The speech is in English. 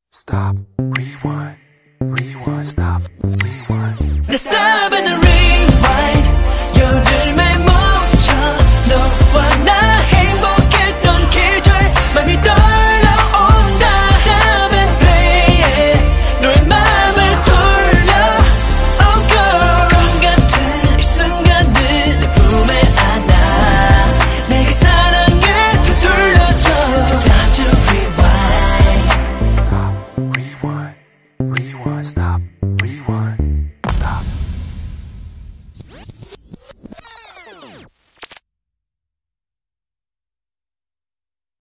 Stop, rewind, rewind, stop, rewind. The stop and the rewind. 여름에 멈춰 너와 나 행복했던 계절 맘이 떨려온다. Stop and play it. 너의 맘을 돌려. Oh girl. 꿈 같은 이 순간들 내 품에 안아. 내게 사랑을 되돌려줘. It's time to rewind. Stop, rewind, rewind, stop.